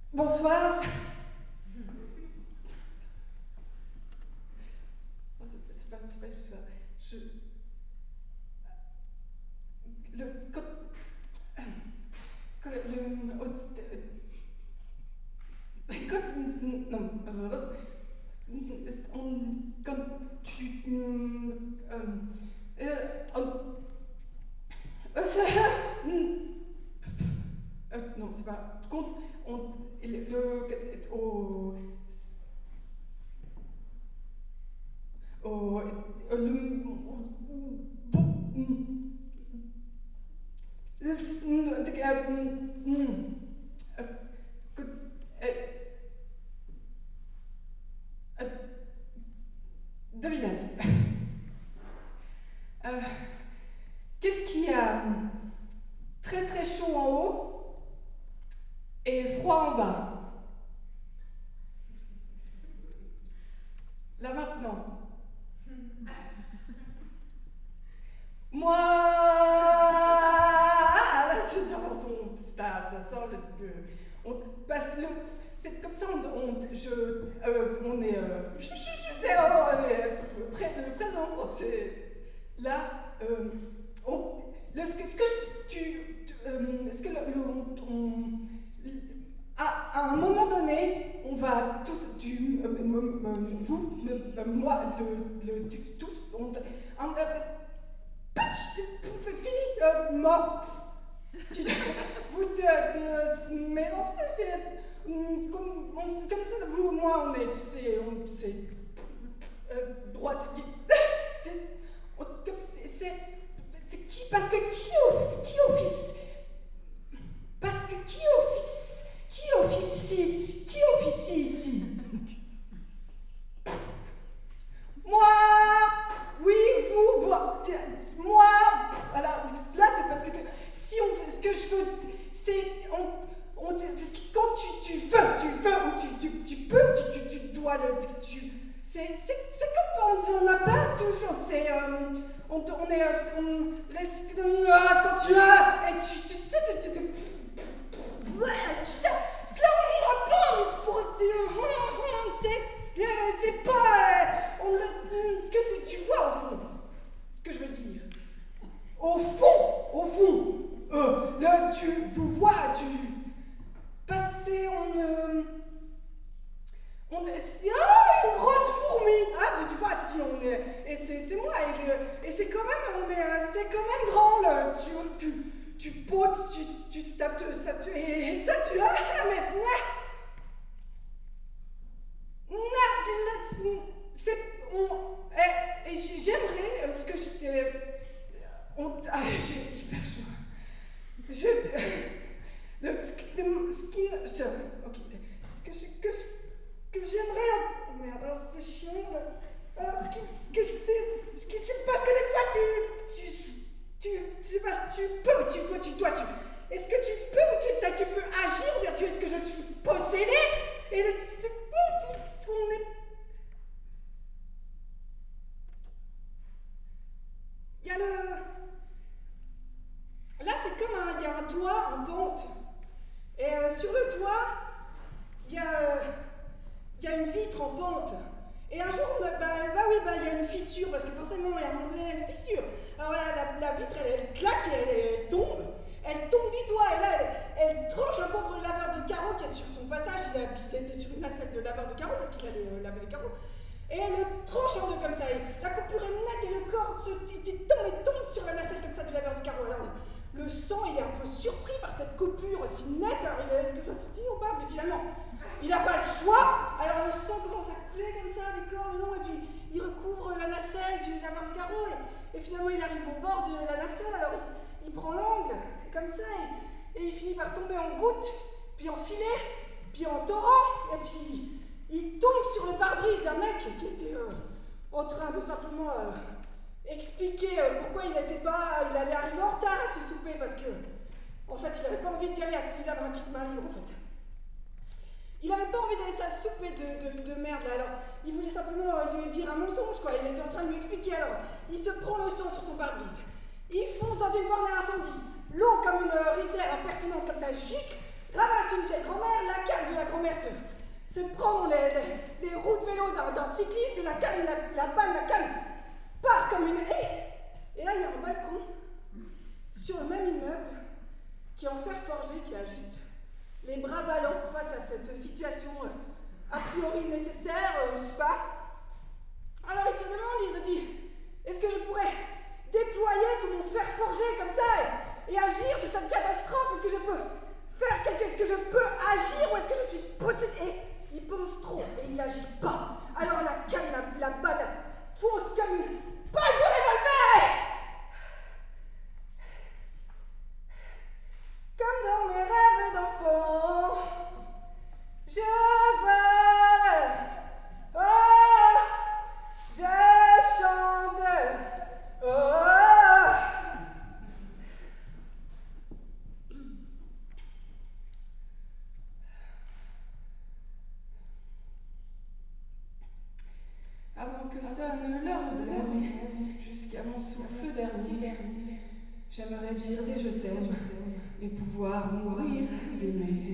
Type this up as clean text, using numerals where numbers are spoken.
Bonsoir. C'est pas juste ça. Non, c'est pas. Devinette. Qu'est-ce qui a très très chaud en haut et froid en bas? Là maintenant. Moi, là c'est dans ton, ça sort parce que c'est comme ça on est le présent. Là, à un moment donné, on va tous, moi, tous, fini, mort. Mais en fait, c'est comme ça, vous, moi, on est droite. C'est qui? Parce que qui officie ici? Moi, oui, vous, moi. Alors là, c'est parce que si on fait ce que je veux, c'est parce que quand tu veux ou tu peux, tu dois le. C'est comme on n'a pas toujours. C'est on est quand tu as et tu parce que là on n'a pas envie pour c'est pas ce que tu vois au fond, ce que je veux dire. Au fond, là vous vois, parce que c'est une grosse fourmi. Ah, tu vois, si on est, et c'est moi, et c'est quand même, c'est quand même grand là. Tu potes, et toi tu as, mais j'aimerais ce que je t'ai. J'ai hyper chaud. Ok. Ce que j'aimerais là. Oh merde, c'est chiant là. Alors, parce que des fois c'est parce que tu peux, tu dois, est-ce que tu peux ou tu peux agir ou bien est-ce que je suis possédée? Et c'est pas, on est. Il y a là c'est comme il y a un toit en pente. Et sur le toit, il y a une vitre en pente. Et un jour, il y a une fissure, parce que forcément, il y a un moment donné, il y a une fissure. Alors là, la vitre, elle claque et elle tombe. Elle tombe du toit, et là, elle tranche un pauvre laveur de carreaux qui est sur son passage. Il était sur une nacelle de laveur de carreaux, parce qu'il allait laver les carreaux. Et elle le tranche en deux comme ça. Et la coupure est nette, et le corps tombe sur la nacelle comme ça du laveur de carreaux. Alors, le sang, il est un peu surpris par cette coupure si nette. Alors, est-ce que je dois sortir ou pas? Mais finalement, il n'a pas le choix. Alors, le sang commence à couler comme ça du corps le long, et puis il recouvre la nacelle du laveur de carreaux. Et finalement, il arrive au bord de la nacelle. Alors, il prend l'angle, comme ça, et il finit par tomber en goutte, puis en filet, puis en torrent. Et puis, il tombe sur le pare-brise d'un mec qui était en train de simplement expliquer pourquoi il allait arriver en retard à ce souper, parce que, en fait, il n'avait pas envie d'y aller il avait un kit main libre, en fait. Il n'avait pas envie d'aller à ce souper de merde, là, alors, il voulait simplement lui dire un mensonge, quoi. Il était en train de lui expliquer, alors, il se prend le sang sur son pare-brise. Il fonce dans une borne à incendie. L'eau, comme une rivière impertinente, comme ça, gicle ramasse une vieille grand-mère, la canne de la grand-mère se prend dans les roues de vélo d'un cycliste et la canne, la canne part comme une haie. Et là, il y a un balcon sur le même immeuble qui est en fer forgé, qui a juste les bras ballants face à cette situation a priori nécessaire, je sais pas. Alors il se demande, il se dit, est-ce que je pourrais déployer tout mon fer forgé comme ça et agir sur cette catastrophe? Est-ce que je peux faire est-ce que je peux agir ou est-ce que je suis possédé? Et il pense trop et il n'agit pas. Alors la canne, la balle fonce comme une balle de revolver. Comme dans mes rêves d'enfant, je vole, oh, je chante, oh. Avant que sonne l'heure blême, jusqu'à mon souffle dernier, j'aimerais dire des je t'aime et pouvoir mourir d'aimer.